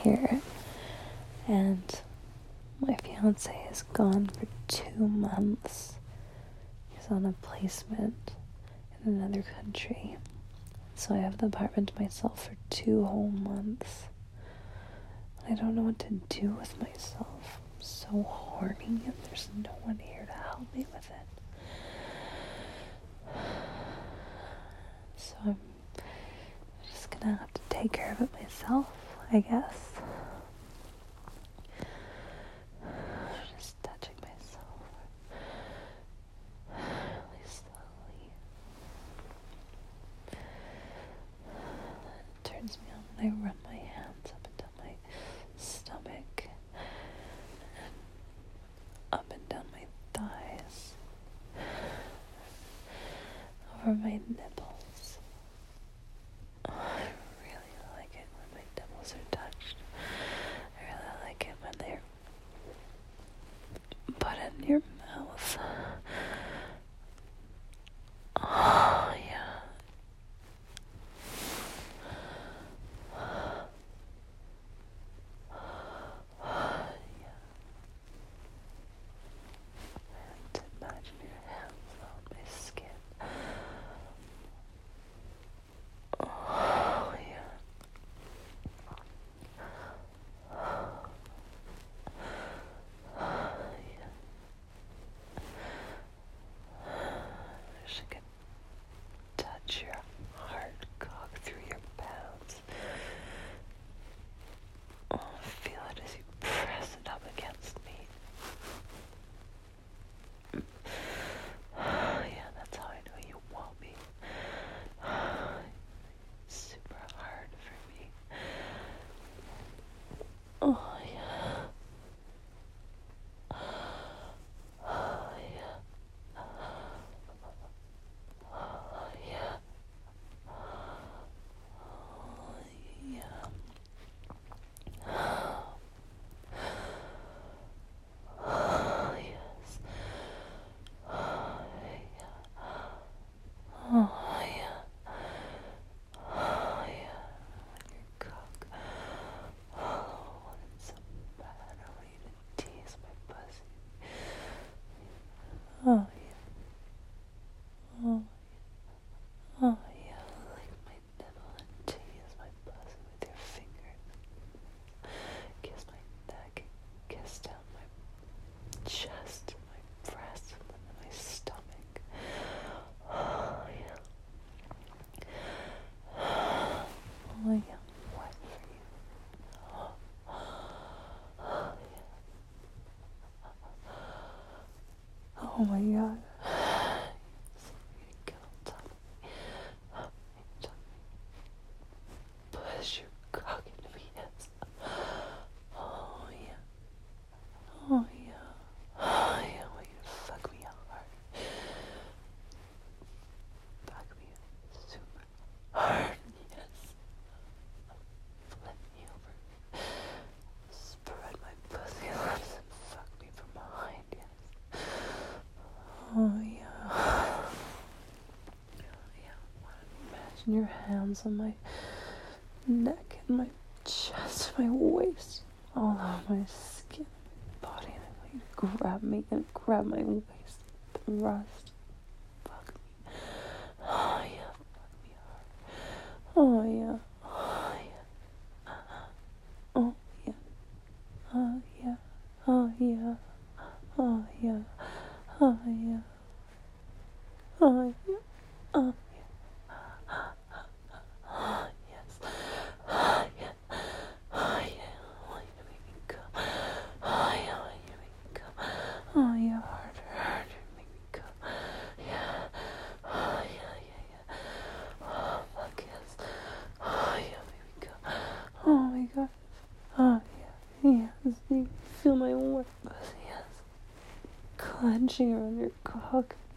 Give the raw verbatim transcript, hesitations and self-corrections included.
here, and my fiance is gone for two months. He's on a placement in another country. So I have the apartment to myself for two whole months. I don't know what to do with myself. I'm so horny and there's no one here to help me with it. So I'm just gonna have to take care of it myself, I guess. Just touching myself really slowly. It turns me on when I run my hands up and down my stomach and up and down my thighs, over my nipples. Oh, I really like it when my nipples are touched. I really like it when they're put in your mouth. Oh, yeah. And imagine your hands on my skin. Oh, yeah. Oh, yeah. I wish I could touch your hard cock through your pounds. Oh, feel it as you press it up against me. Oh, yeah, that's how I know you want me. Super hard for me. Oh, yeah. Oh, yeah. Oh, yeah. Oh, yeah. Oh, yes. Oh, yeah. Oh, yeah. Oh, yeah. When your cock. Oh, when it's so bad, I want you to tease my pussy. Oh, yeah. Oh, yeah. Oh, yeah. Lick my nipple and tease my pussy with your fingers. Kiss my neck, kiss down my chest, my breast, and then my stomach. Oh, yeah. Oh, yeah. What for you? Oh, oh, yeah. Oh, my God. So you get on top of me. Oh, you push your cock into me, yes. Oh, yeah. Oh, yeah. Oh, yeah. I want you to fuck me hard. Fuck me super hard, yes. Flip me over. Spread my pussy lips and fuck me from behind, yes. Oh, yeah. Yeah. Imagine your hands on my neck and my chest, my waist, all over my skin, my body, and I want you to grab me and grab my waist, thrust, fuck me. Oh, yeah. Fuck me hard. Oh, yeah. Oh, yeah. Oh, yeah. Oh, yeah. Oh, yeah. Oh, yeah. Oh, yeah. Oh, yeah. Oh, yeah. Oh, yes. Oh, yeah. Oh, yeah. I want you to make me come. Oh, yeah. I want you to make me come. Oh, yeah. Harder, harder. Make me come. Yeah. Oh, yeah, yeah, yeah. Oh, fuck yes. Oh, yeah. Make me come. Oh, my God. Oh, yeah. Yes. You feel my warm pussy, yes. Clenching around your cock.